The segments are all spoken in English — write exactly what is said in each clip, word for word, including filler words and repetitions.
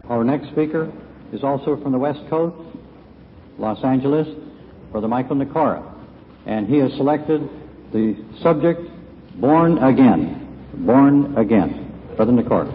Our next speaker is also from the West Coast, Los Angeles, Brother Michael Nikora, and he has selected the subject, Born Again. Born Again. Brother Nikora.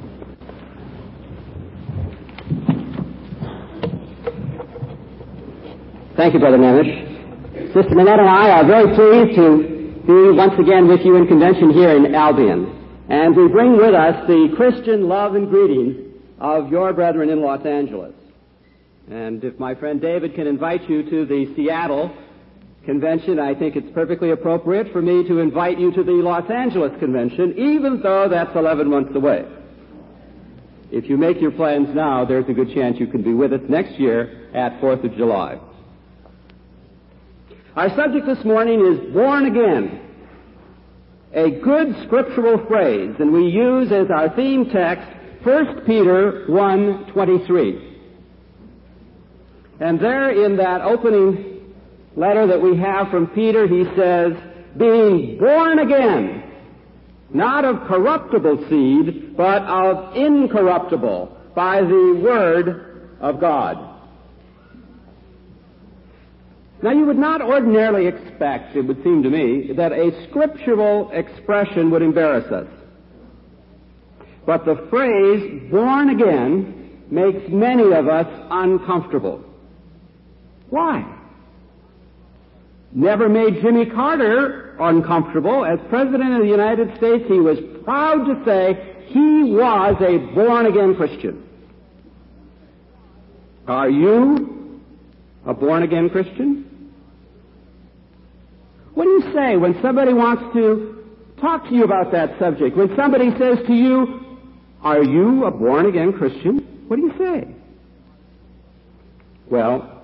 Thank you, Brother Nemish. Sister Minette and I are very pleased to be once again with you in convention here in Albion. And we bring with us the Christian love and greetings of your brethren in Los Angeles. And if my friend David can invite you to the Seattle convention, I think it's perfectly appropriate for me to invite you to the Los Angeles convention, even though that's eleven months away. If you make your plans now, there's a good chance you can be with us next year at fourth of July. Our subject this morning is Born Again, a good scriptural phrase, and we use as our theme text First Peter one twenty-three. And there in that opening letter that we have from Peter, he says, being born again, not of corruptible seed, but of incorruptible, by the word of God. Now, you would not ordinarily expect, it would seem to me, that a scriptural expression would embarrass us. But the phrase, born again, makes many of us uncomfortable. Why? Never made Jimmy Carter uncomfortable. As President of the United States, he was proud to say he was a born-again Christian. Are you a born-again Christian? What do you say when somebody wants to talk to you about that subject? When somebody says to you, are you a born-again Christian? What do you say? Well,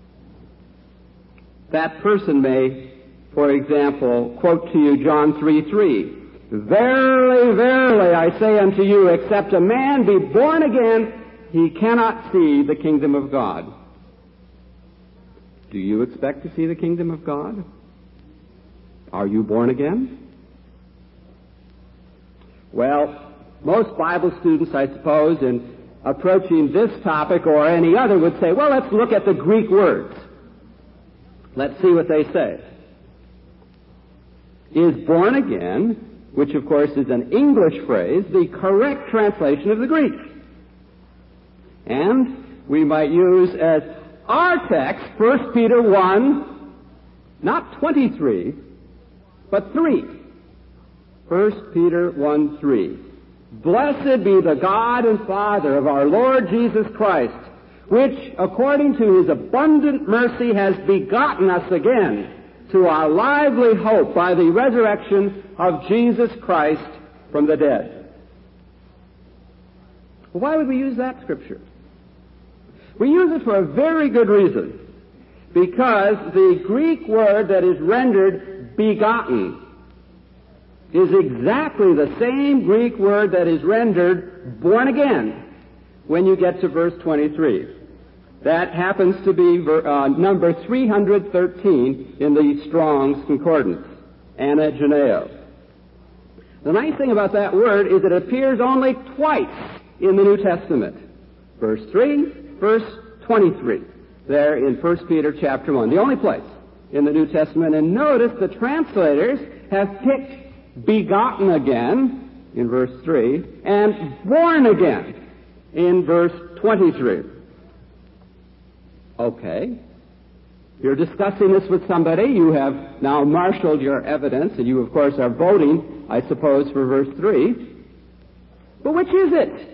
that person may, for example, quote to you John three three. Verily, verily, I say unto you, except a man be born again, he cannot see the kingdom of God. Do you expect to see the kingdom of God? Are you born again? Well, most Bible students, I suppose, in approaching this topic or any other would say, well, let's look at the Greek words. Let's see what they say. Is born again, which of course is an English phrase, the correct translation of the Greek? And we might use as our text, First Peter one, not twenty-three, but three. First Peter one three. Blessed be the God and Father of our Lord Jesus Christ, which, according to his abundant mercy, has begotten us again to our lively hope by the resurrection of Jesus Christ from the dead. Well, why would we use that scripture? We use it for a very good reason. Because the Greek word that is rendered begotten is exactly the same Greek word that is rendered born again when you get to verse twenty-three. That happens to be uh, number three hundred thirteen in the Strong's Concordance, anageneo. The nice thing about that word is it appears only twice in the New Testament. Verse three, verse twenty-three, there in First Peter chapter one, the only place in the New Testament. And notice the translators have picked begotten again in verse three and born again in verse twenty-three. Okay. You're discussing this with somebody. You have now marshaled your evidence, and you, of course, are voting, I suppose, for verse three. But which is it?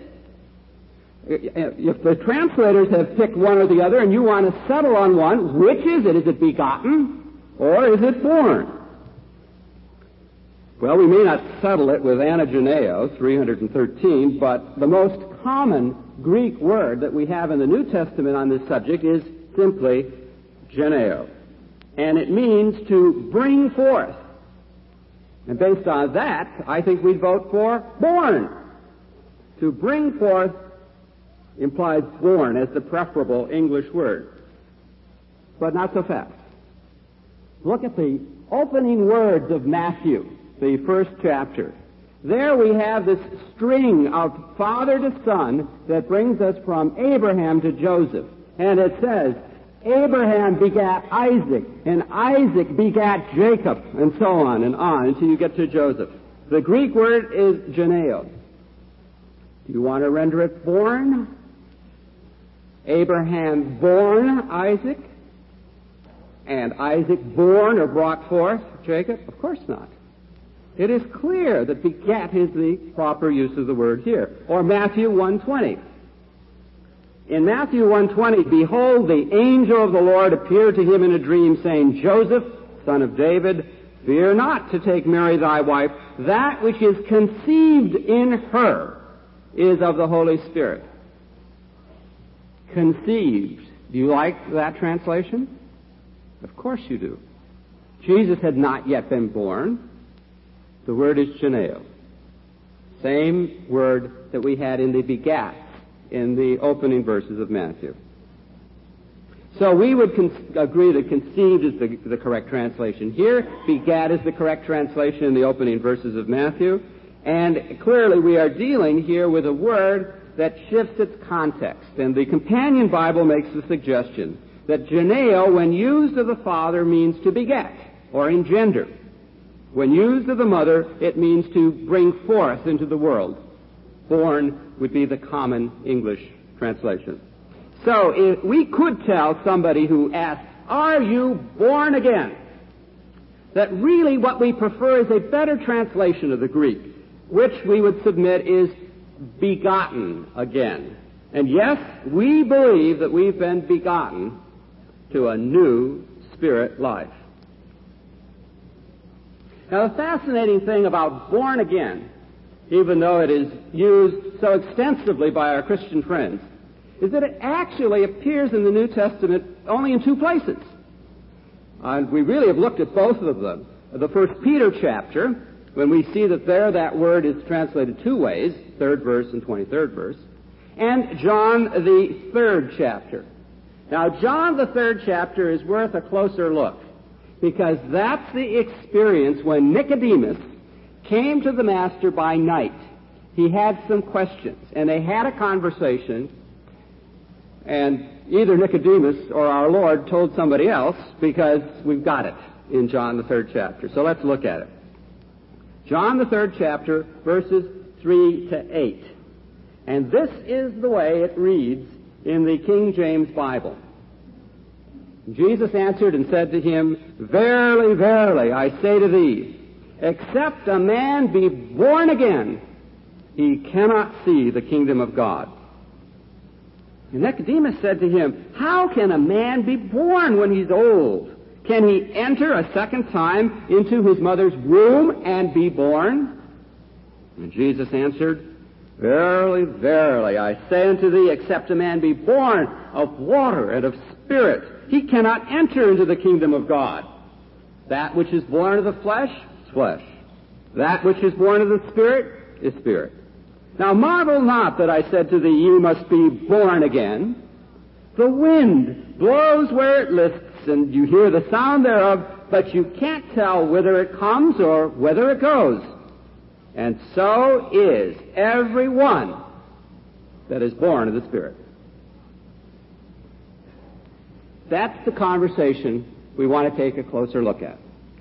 If the translators have picked one or the other and you want to settle on one, which is it? Is it begotten or is it born? Well, we may not settle it with anageneo, three hundred thirteen, but the most common Greek word that we have in the New Testament on this subject is simply geneo. And it means to bring forth. And based on that, I think we'd vote for born. To bring forth implies born as the preferable English word. But not so fast. Look at the opening words of Matthew, the first chapter. There we have this string of father to son that brings us from Abraham to Joseph. And it says, Abraham begat Isaac, and Isaac begat Jacob, and so on and on until you get to Joseph. The Greek word is geneo. Do you want to render it born? Abraham born Isaac, and Isaac born or brought forth Jacob? Of course not. It is clear that begat is the proper use of the word here. Or Matthew one twenty. In Matthew one twenty, behold, the angel of the Lord appeared to him in a dream, saying, Joseph, son of David, fear not to take Mary thy wife. That which is conceived in her is of the Holy Spirit. Conceived. Do you like that translation? Of course you do. Jesus had not yet been born. The word is geneo. Same word that we had in the begat in the opening verses of Matthew. So we would con- agree that conceived is the, the correct translation here. Begat is the correct translation in the opening verses of Matthew. And clearly we are dealing here with a word that shifts its context. And the Companion Bible makes the suggestion that geneo, when used of the father, means to beget or engender. When used of the mother, it means to bring forth into the world. Born would be the common English translation. So if we could tell somebody who asked, are you born again? That really what we prefer is a better translation of the Greek, which we would submit is begotten again. And yes, we believe that we've been begotten to a new spirit life. Now, the fascinating thing about born again, even though it is used so extensively by our Christian friends, is that it actually appears in the New Testament only in two places. And we really have looked at both of them. The First Peter chapter, when we see that there that word is translated two ways, third verse and twenty-third verse, and John the third chapter. Now, John the third chapter is worth a closer look, because that's the experience when Nicodemus came to the Master by night. He had some questions, and they had a conversation, and either Nicodemus or our Lord told somebody else, because we've got it in John the third chapter. So let's look at it. John the third chapter, verses three to eight. And this is the way it reads in the King James Bible. Jesus answered and said to him, Verily, verily, I say to thee, except a man be born again, he cannot see the kingdom of God. And Nicodemus said to him, How can a man be born when he's old? Can he enter a second time into his mother's womb and be born? And Jesus answered, Verily, verily, I say unto thee, except a man be born of water and of spirit, he cannot enter into the kingdom of God. That which is born of the flesh is flesh. That which is born of the Spirit is spirit. Now marvel not that I said to thee, Ye must be born again. The wind blows where it lists, and you hear the sound thereof, but you can't tell whither it comes or whither it goes. And so is every one that is born of the Spirit. That's the conversation we want to take a closer look at.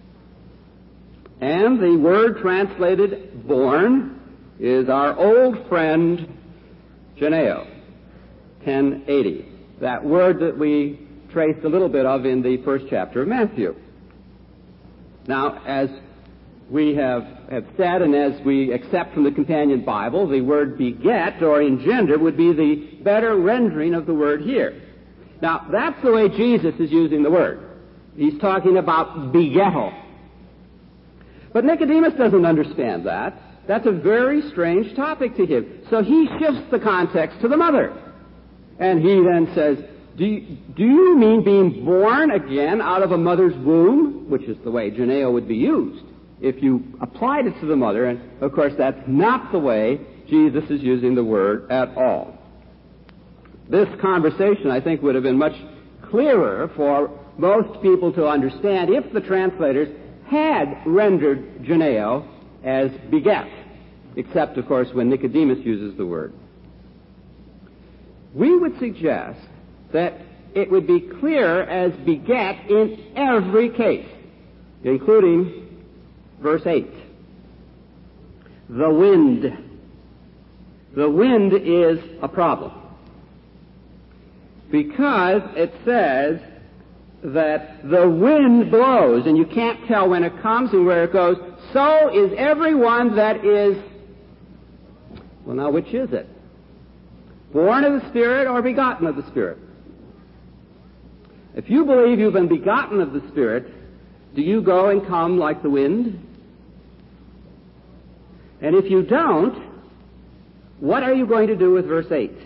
And the word translated born is our old friend geneo, ten eighty. That word that we traced a little bit of in the first chapter of Matthew. Now, as we have, have said, and as we accept from the Companion Bible, the word beget or engender would be the better rendering of the word here. Now, that's the way Jesus is using the word. He's talking about begettal. But Nicodemus doesn't understand that. That's a very strange topic to him. So he shifts the context to the mother. And he then says, do you, do you mean being born again out of a mother's womb? Which is the way geneo would be used if you applied it to the mother. And, of course, that's not the way Jesus is using the word at all. This conversation, I think, would have been much clearer for most people to understand if the translators had rendered geneo as beget. except, of course, when Nicodemus uses the word. We would suggest that it would be clear as beget in every case, including verse eight. The wind. The wind is a problem, because it says that the wind blows, and you can't tell when it comes and where it goes. So is everyone that is, well, now, which is it? Born of the Spirit or begotten of the Spirit? If you believe you've been begotten of the Spirit, do you go and come like the wind? And if you don't, what are you going to do with verse eight?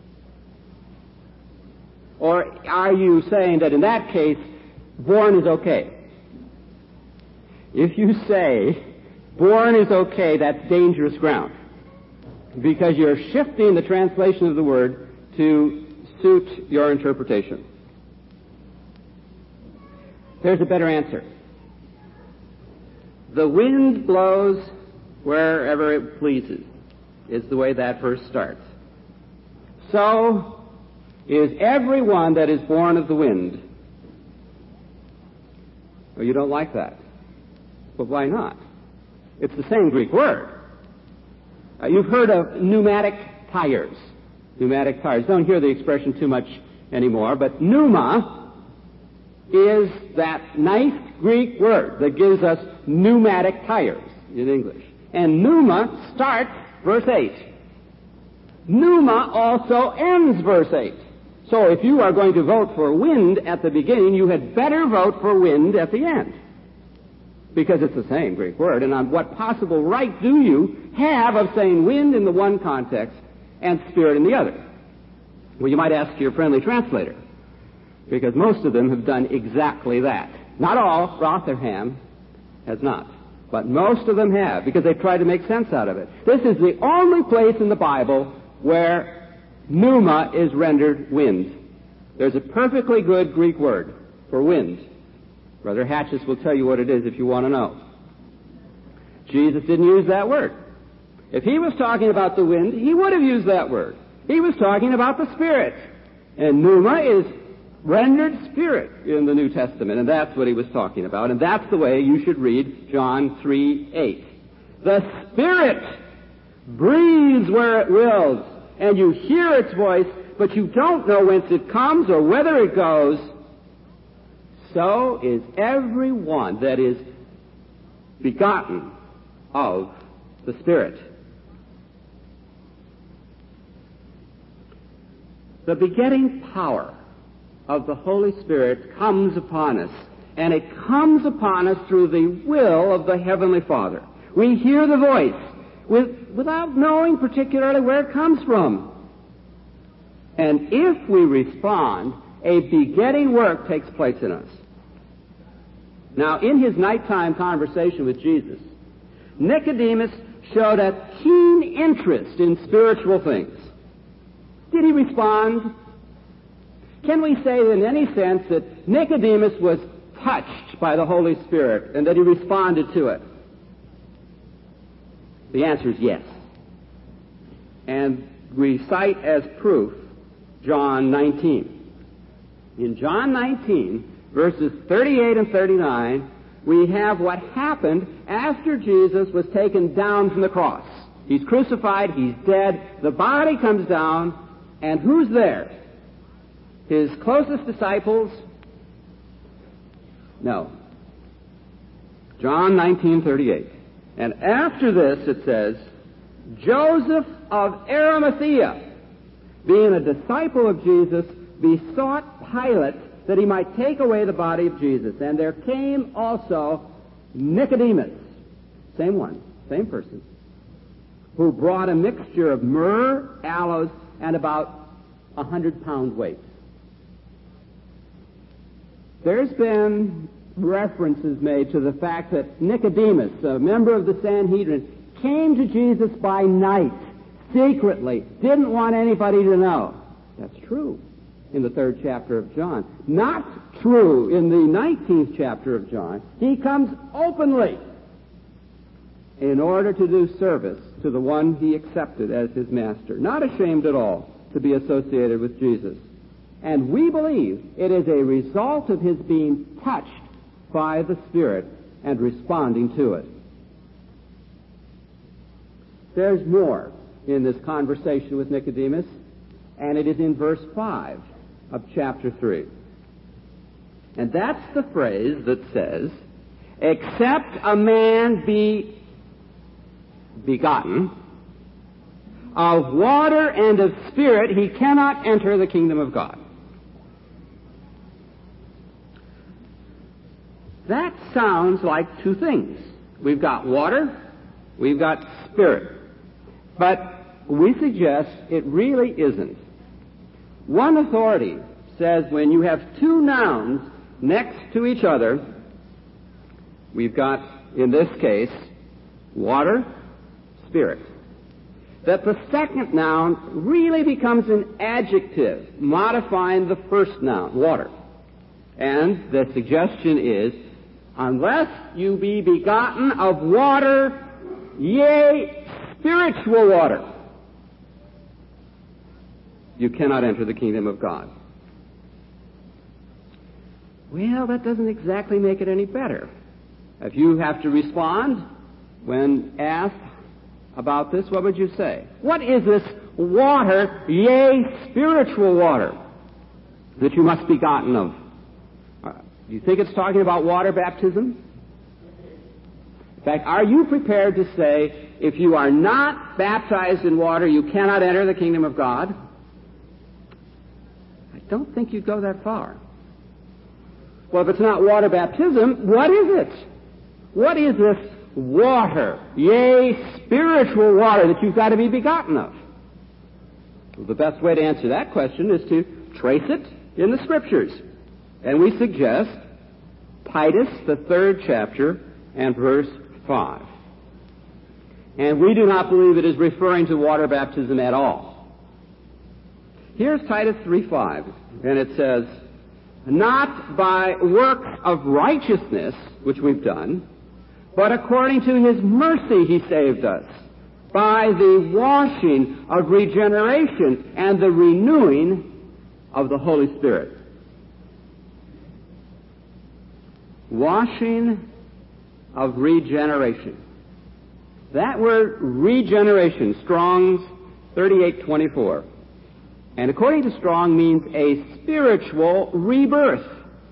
Or are you saying that in that case, born is okay? If you say born is okay, that's dangerous ground, because you're shifting the translation of the word to suit your interpretation. There's a better answer. The wind blows wherever it pleases, is the way that verse starts. So is everyone that is born of the wind. Well, you don't like that. But why not? It's the same Greek word. Uh, you've heard of pneumatic tires. Pneumatic tires. Don't hear the expression too much anymore, but pneuma is that nice Greek word that gives us pneumatic tires in English. And pneuma starts verse eight. Pneuma also ends verse eight. So if you are going to vote for wind at the beginning, you had better vote for wind at the end, because it's the same Greek word. And on what possible right do you have of saying wind in the one context and spirit in the other? Well, you might ask your friendly translator, because most of them have done exactly that. Not all. Rotherham has not. But most of them have, because they've tried to make sense out of it. This is the only place in the Bible where pneuma is rendered wind. There's a perfectly good Greek word for wind. Brother Hatches will tell you what it is if you want to know. Jesus didn't use that word. If he was talking about the wind, he would have used that word. He was talking about the Spirit. And pneuma is rendered spirit in the New Testament, and that's what he was talking about, and that's the way you should read John three eight. The Spirit breathes where it wills, and you hear its voice, but you don't know whence it comes or whether it goes. So is every one that is begotten of the Spirit. The begetting power of the Holy Spirit comes upon us, and it comes upon us through the will of the Heavenly Father. We hear the voice with, without knowing particularly where it comes from. And if we respond, a begetting work takes place in us. Now, in his nighttime conversation with Jesus, Nicodemus showed a keen interest in spiritual things. Did he respond? Can we say in any sense that Nicodemus was touched by the Holy Spirit and that he responded to it? The answer is yes. And we cite as proof John nineteen. In John nineteen, verses thirty-eight and thirty-nine, we have what happened after Jesus was taken down from the cross. He's crucified, he's dead, the body comes down, and who's there? His closest disciples? No. John nineteen thirty-eight. And after this, it says, Joseph of Arimathea, being a disciple of Jesus, besought Pilate that he might take away the body of Jesus. And there came also Nicodemus, same one, same person, who brought a mixture of myrrh, aloes, and about a hundred pound weight. There's been references made to the fact that Nicodemus, a member of the Sanhedrin, came to Jesus by night, secretly, didn't want anybody to know. That's true in the third chapter of John. Not true in the nineteenth chapter of John. He comes openly. in order to do service to the one he accepted as his master. Not ashamed at all to be associated with Jesus. And we believe it is a result of his being touched by the Spirit and responding to it. There's more in this conversation with Nicodemus, and it is in verse five of chapter three. And that's the phrase that says, except a man be begotten of water and of Spirit, he cannot enter the kingdom of God. That sounds like two things. We've got water, we've got Spirit. But we suggest it really isn't. One authority says when you have two nouns next to each other, we've got, in this case, water, Spirit, that the second noun really becomes an adjective, modifying the first noun, water. And the suggestion is, unless you be begotten of water, yea, spiritual water, you cannot enter the kingdom of God. Well, that doesn't exactly make it any better. If you have to respond when asked about this, what would you say? What is this water, yea, spiritual water, that you must be begotten of? Uh, do you think it's talking about water baptism? In fact, are you prepared to say, if you are not baptized in water, you cannot enter the kingdom of God? I don't think you'd go that far. Well, if it's not water baptism, what is it? What is this water, yea, spiritual water that you've got to be begotten of? Well, the best way to answer that question is to trace it in the Scriptures. And we suggest Titus, the third chapter, and verse five. And we do not believe it is referring to water baptism at all. Here's Titus three five, and it says, not by works of righteousness, which we've done, but according to his mercy he saved us, by the washing of regeneration and the renewing of the Holy Spirit. Washing of regeneration. That word regeneration, Strong's thirty-eight twenty-four, and according to Strong means a spiritual rebirth.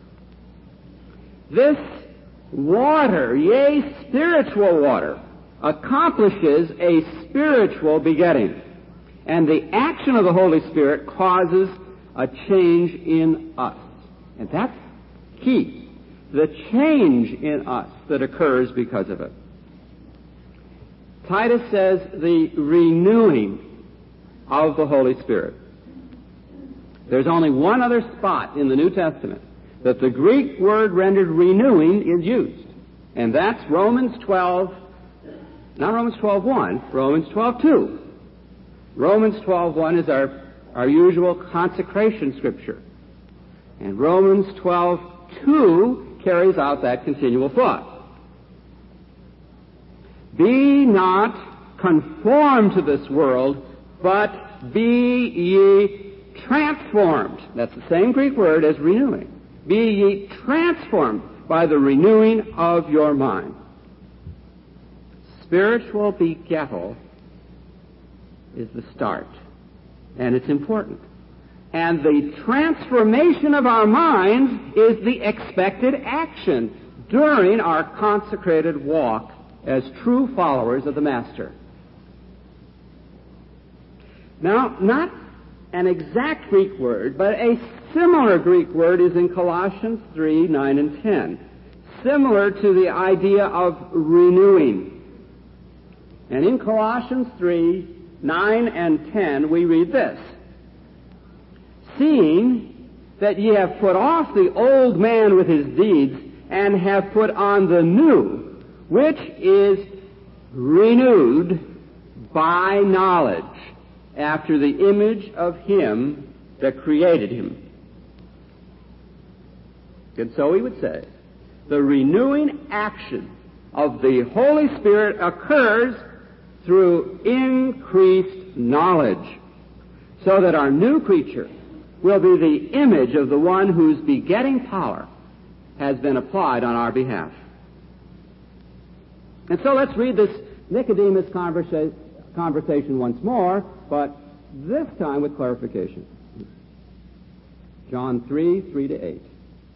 This water, yea, spiritual water, accomplishes a spiritual begetting. And the action of the Holy Spirit causes a change in us. And that's key. The change in us that occurs because of it. Titus says the renewing of the Holy Spirit. There's only one other spot in the New Testament that the Greek word rendered renewing is used. And that's Romans twelve, not Romans twelve one, Romans twelve two. Romans twelve one is our, our usual consecration scripture. And Romans twelve two carries out that continual thought. Be not conformed to this world, but be ye transformed. That's the same Greek word as renewing. Be ye transformed by the renewing of your mind. Spiritual begettal is the start, and it's important. And the transformation of our minds is the expected action during our consecrated walk as true followers of the Master. Now, not an exact Greek word, but a similar Greek word is in Colossians three, nine, and ten, similar to the idea of renewing. And in Colossians three, nine, and ten, we read this: seeing that ye have put off the old man with his deeds, and have put on the new, which is renewed by knowledge, after the image of him that created him. And so he would say, the renewing action of the Holy Spirit occurs through increased knowledge, so that our new creature will be the image of the one whose begetting power has been applied on our behalf. And so let's read this Nicodemus conversa- conversation once more, but this time with clarification. John three, three to eight.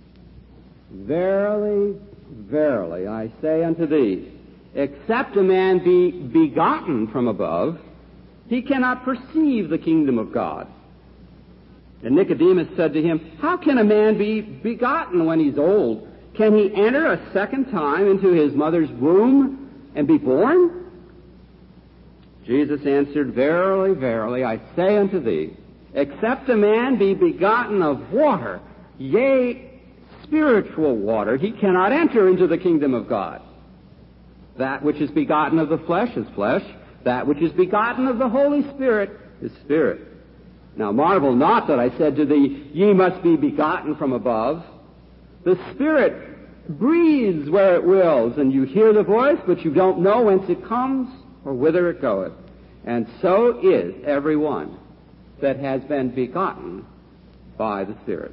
Verily, verily, I say unto thee, except a man be begotten from above, he cannot perceive the kingdom of God. And Nicodemus said to him, how can a man be begotten when he's old? Can he enter a second time into his mother's womb and be born? Jesus answered, verily, verily, I say unto thee, except a man be begotten of water, yea, spiritual water, he cannot enter into the kingdom of God. That which is begotten of the flesh is flesh. That which is begotten of the Holy Spirit is spirit. Now marvel not that I said to thee, ye must be begotten from above. The Spirit breathes where it wills, and you hear the voice, but you don't know whence it comes or whither it goeth. And so is every one that has been begotten by the Spirit.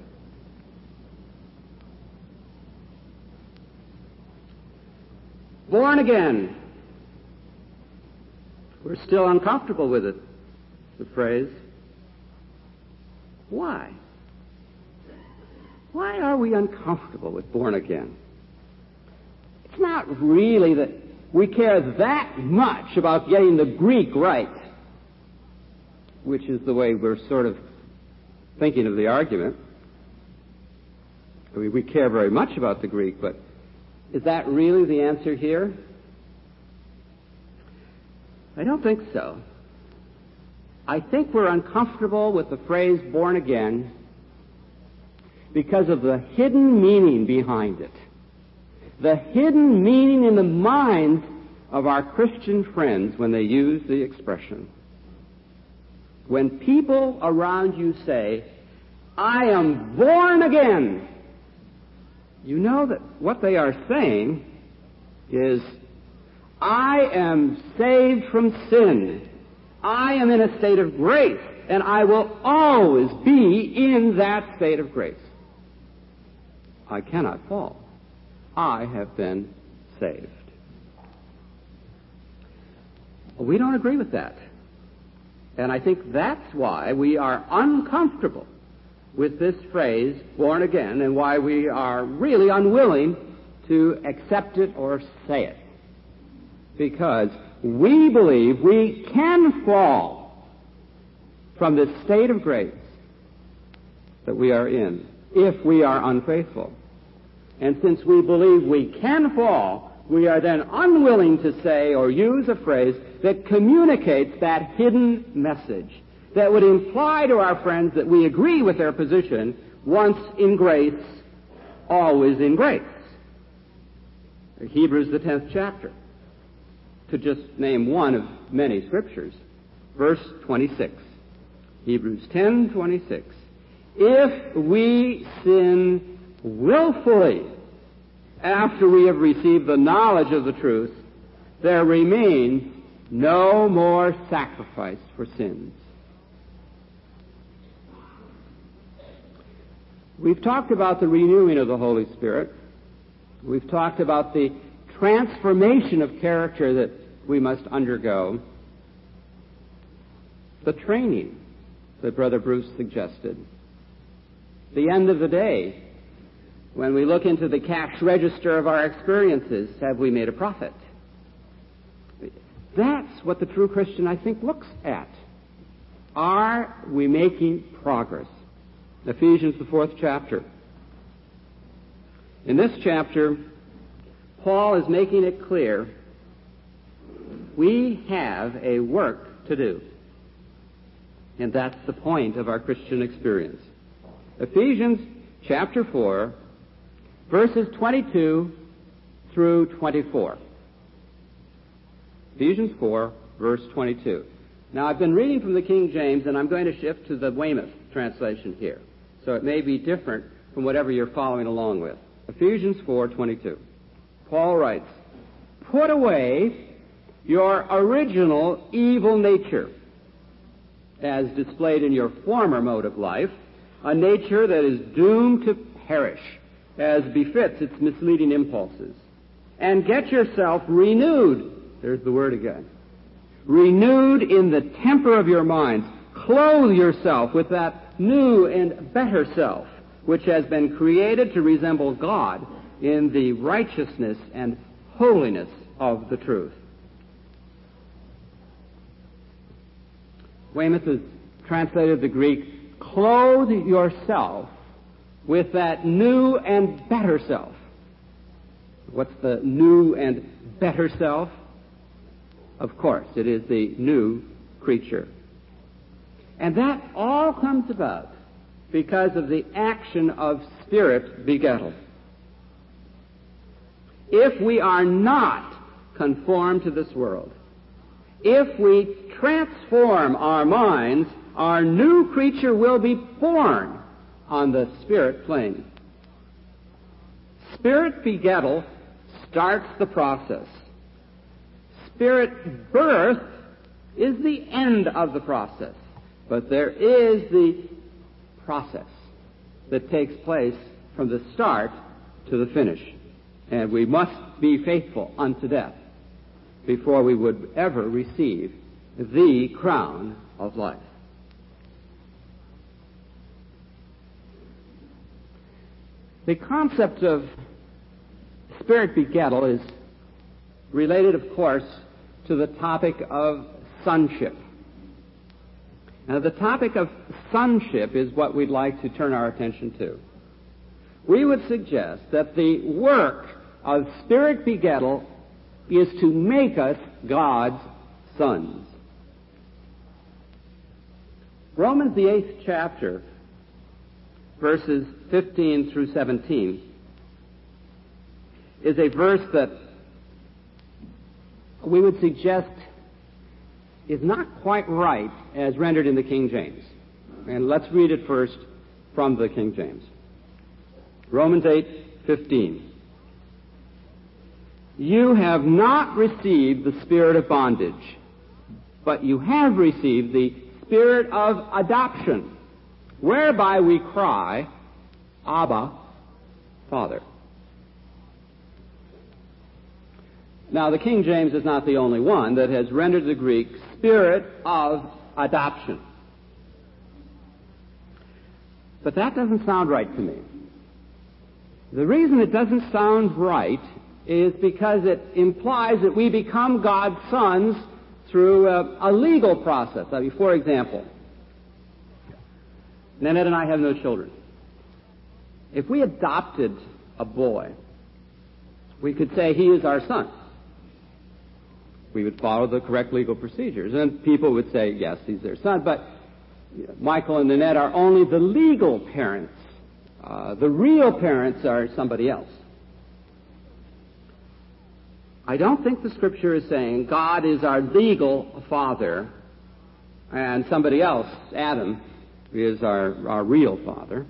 Born again. We're still uncomfortable with it, the phrase. Why? Why are we uncomfortable with born again? It's not really that we care that much about getting the Greek right, which is the way we're sort of thinking of the argument. I mean, we care very much about the Greek, but is that really the answer here? I don't think so. I think we're uncomfortable with the phrase born again because of the hidden meaning behind it. The hidden meaning in the minds of our Christian friends when they use the expression. When people around you say, I am born again, you know that what they are saying is, I am saved from sin. I am in a state of grace, and I will always be in that state of grace. I cannot fall. I have been saved. We don't agree with that. And I think that's why we are uncomfortable with this phrase, born again, and why we are really unwilling to accept it or say it. Because we believe we can fall from this state of grace that we are in if we are unfaithful. And since we believe we can fall, we are then unwilling to say or use a phrase that communicates that hidden message that would imply to our friends that we agree with their position, once in grace, always in grace. Hebrews, the tenth chapter, to just name one of many scriptures. Verse twenty-six. Hebrews ten twenty-six. If we sin willfully after we have received the knowledge of the truth, there remains no more sacrifice for sins. We've talked about the renewing of the Holy Spirit. We've talked about the transformation of character that we must undergo. The training that Brother Bruce suggested. The end of the day, when we look into the cash register of our experiences, have we made a profit? That's what the true Christian, I think, looks at. Are we making progress? Ephesians, the fourth chapter. In this chapter, Paul is making it clear we have a work to do. And that's the point of our Christian experience. Ephesians chapter four, verses twenty-two through twenty-four. Ephesians four, verse twenty-two. Now, I've been reading from the King James, and I'm going to shift to the Weymouth translation here. So it may be different from whatever you're following along with. Ephesians four twenty-two. Paul writes, put away your original evil nature, as displayed in your former mode of life, a nature that is doomed to perish, as befits its misleading impulses, and get yourself renewed. There's the word again. Renewed in the temper of your mind. Clothe yourself with that new and better self, which has been created to resemble God in the righteousness and holiness of the truth. Weymouth has translated the Greek, clothe yourself with that new and better self. What's the new and better self? Of course, it is the new creature. And that all comes about because of the action of Spirit begettal. If we are not conformed to this world, if we transform our minds, our new creature will be born on the Spirit plane. Spirit begettal starts the process. Spirit birth is the end of the process. But there is the process that takes place from the start to the finish. And we must be faithful unto death before we would ever receive the crown of life. The concept of Spirit begettal is related, of course, to the topic of sonship. Now, the topic of sonship is what we'd like to turn our attention to. We would suggest that the work of Spirit begettal is to make us God's sons. Romans, the eighth chapter, verses fifteen through seventeen, is a verse that we would suggest is not quite right as rendered in the King James. And let's read it first from the King James. Romans eight fifteen. You have not received the spirit of bondage, but you have received the spirit of adoption, whereby we cry, Abba, Father. Now, the King James is not the only one that has rendered the Greek spirit of adoption. But that doesn't sound right to me. The reason it doesn't sound right is because it implies that we become God's sons through a, a legal process. I mean, for example, Nanette and I have no children. If we adopted a boy, we could say he is our son. We would follow the correct legal procedures, and people would say, yes, he's their son, but Michael and Nanette are only the legal parents. Uh, the real parents are somebody else. I don't think the Scripture is saying God is our legal father and somebody else, Adam, is our, our real father.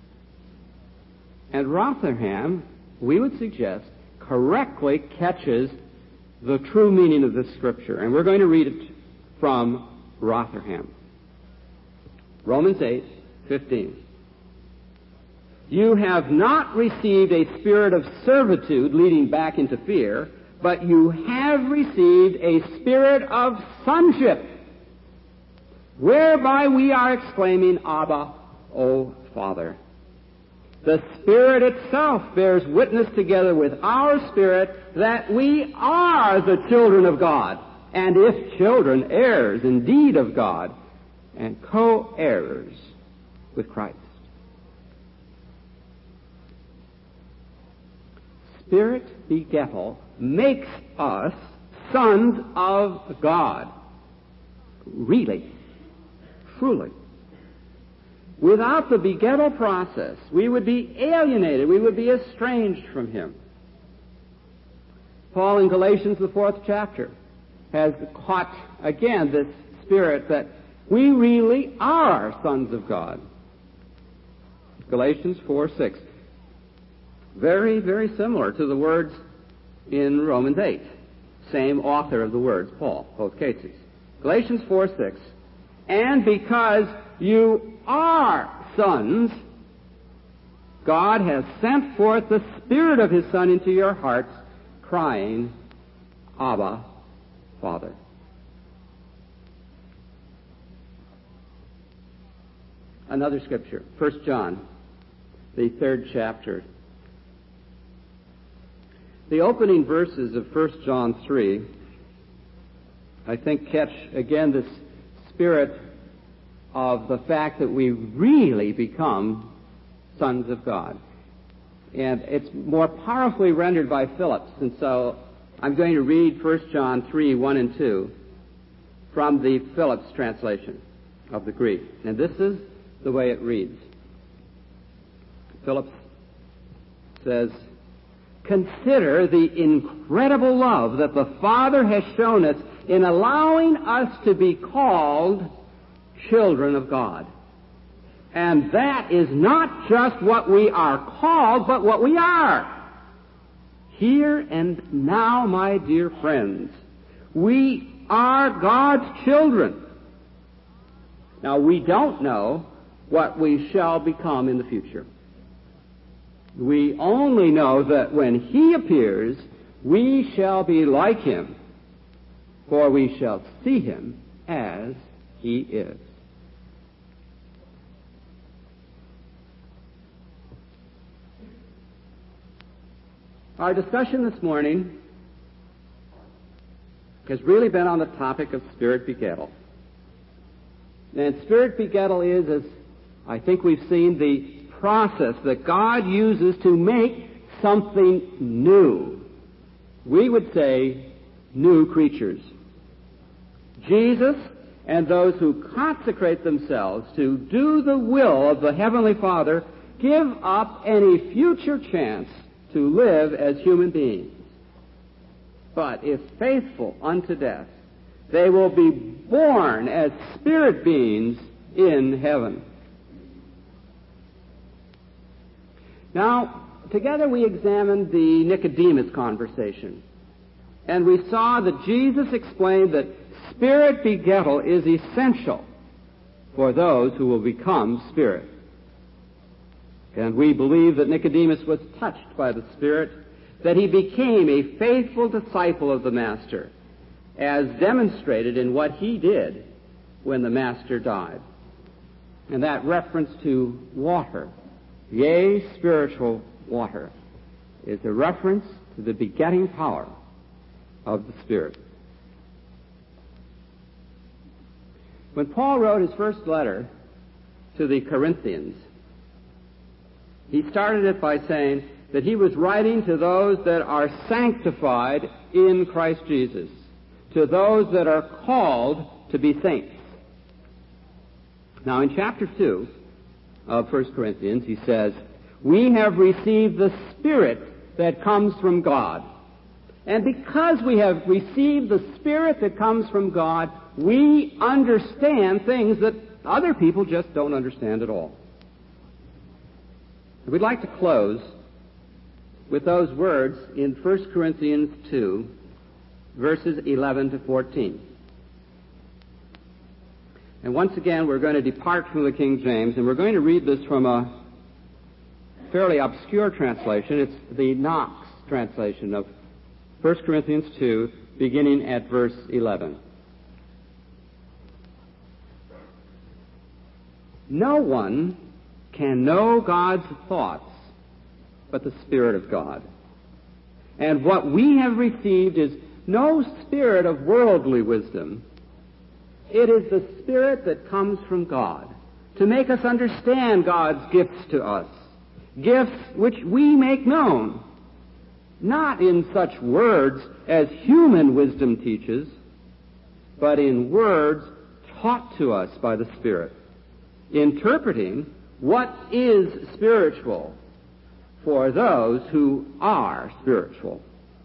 And Rotherham, we would suggest, correctly catches the true meaning of this Scripture. And we're going to read it from Rotherham. Romans eight fifteen. You have not received a spirit of servitude leading back into fear, but you have received a spirit of sonship, whereby we are exclaiming, Abba, O Father. The Spirit itself bears witness together with our spirit that we are the children of God, and if children, heirs indeed of God, and co-heirs with Christ. Spirit begettal makes us sons of God. Really. Truly. Without the begettal process, we would be alienated. We would be estranged from Him. Paul in Galatians, the fourth chapter, has caught again this spirit that we really are sons of God. Galatians four six. Very, very similar to the words in Romans eight. same author of the words, Paul, both cases. Galatians four six. And because you are sons, God has sent forth the Spirit of His Son into your hearts, crying, Abba, Father. Another scripture, First John, the third chapter. The opening verses of First John three, I think, catch again this spirit of the fact that we really become sons of God. And it's more powerfully rendered by Phillips, and so I'm going to read First John three, one and two from the Phillips translation of the Greek. And this is the way it reads. Phillips says, "Consider the incredible love that the Father has shown us in allowing us to be called children of God. And that is not just what we are called, but what we are. Here and now, my dear friends, we are God's children. Now, we don't know what we shall become in the future. We only know that when He appears, we shall be like Him, for we shall see Him as He is." Our discussion this morning has really been on the topic of spirit begettal. And spirit begettal is, as I think we've seen, the process that God uses to make something new. We would say new creatures. Jesus and those who consecrate themselves to do the will of the Heavenly Father give up any future chance to live as human beings. But if faithful unto death, they will be born as spirit beings in heaven. Now, together we examined the Nicodemus conversation, and we saw that Jesus explained that spirit begettal is essential for those who will become spirit. And we believe that Nicodemus was touched by the Spirit, that he became a faithful disciple of the Master, as demonstrated in what he did when the Master died. And that reference to water, yea, spiritual water, is a reference to the begetting power of the Spirit. When Paul wrote his first letter to the Corinthians, he started it by saying that he was writing to those that are sanctified in Christ Jesus, to those that are called to be saints. Now, in chapter two of First Corinthians, he says, "We have received the Spirit that comes from God. And because we have received the Spirit that comes from God, we understand things that other people just don't understand at all." We'd like to close with those words in First Corinthians two, verses eleven to fourteen. And once again, we're going to depart from the King James, and we're going to read this from a fairly obscure translation. It's the Knox translation of First Corinthians two, beginning at verse eleven. "No one can know God's thoughts but the Spirit of God. And what we have received is no spirit of worldly wisdom. It is the Spirit that comes from God, to make us understand God's gifts to us, gifts which we make known, not in such words as human wisdom teaches, but in words taught to us by the Spirit, interpreting what is spiritual for those who are spiritual.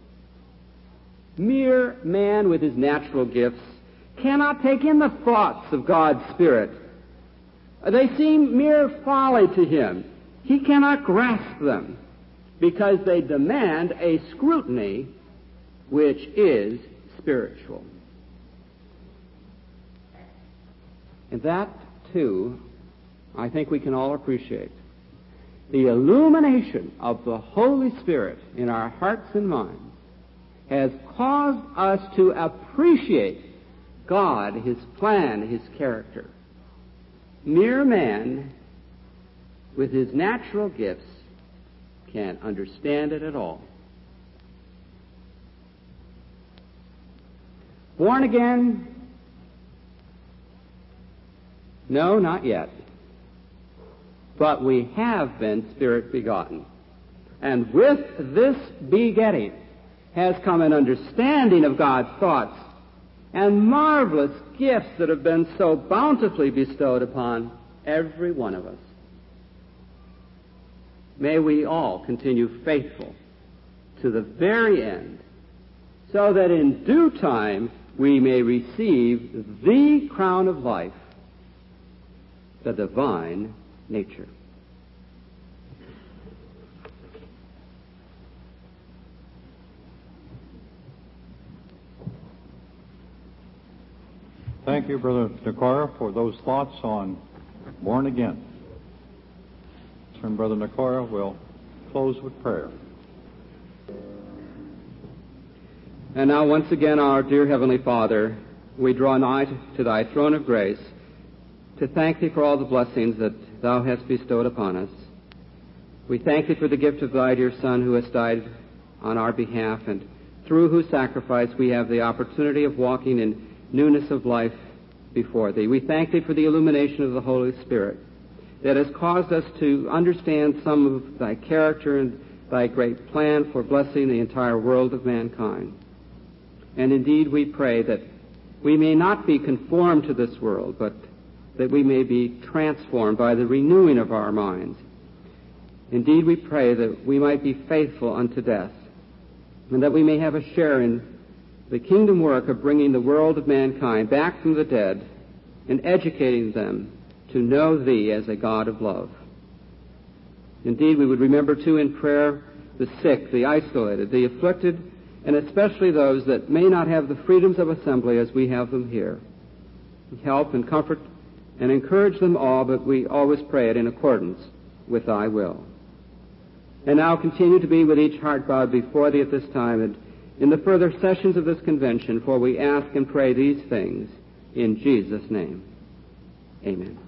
Mere man with his natural gifts cannot take in the thoughts of God's Spirit. They seem mere folly to him. He cannot grasp them because they demand a scrutiny which is spiritual. And that, too, I think we can all appreciate. The illumination of the Holy Spirit in our hearts and minds has caused us to appreciate God, His plan, His character. Mere man, with his natural gifts, can't understand it at all. Born again? No, not yet. But we have been Spirit begotten. And with this begetting has come an understanding of God's thoughts and marvelous gifts that have been so bountifully bestowed upon every one of us. May we all continue faithful to the very end, so that in due time we may receive the crown of life, the divine nature. Thank you, Brother Nakora, for those thoughts on born again. And Brother Nakora will close with prayer. And now, once again, our dear Heavenly Father, we draw nigh to Thy throne of grace to thank Thee for all the blessings that Thou hast bestowed upon us. We thank Thee for the gift of Thy dear Son, who has died on our behalf, and through whose sacrifice we have the opportunity of walking in newness of life before Thee. We thank Thee for the illumination of the Holy Spirit that has caused us to understand some of Thy character and Thy great plan for blessing the entire world of mankind. And indeed we pray that we may not be conformed to this world, but that we may be transformed by the renewing of our minds. Indeed we pray that we might be faithful unto death, and that we may have a share in the kingdom work of bringing the world of mankind back from the dead and educating them to know Thee as a God of love. Indeed, we would remember, too, in prayer, the sick, the isolated, the afflicted, and especially those that may not have the freedoms of assembly as we have them here. Help and comfort and encourage them all, but we always pray it in accordance with Thy will. And now continue to be with each heart bowed before Thee at this time and in the further sessions of this convention, for we ask and pray these things in Jesus' name. Amen.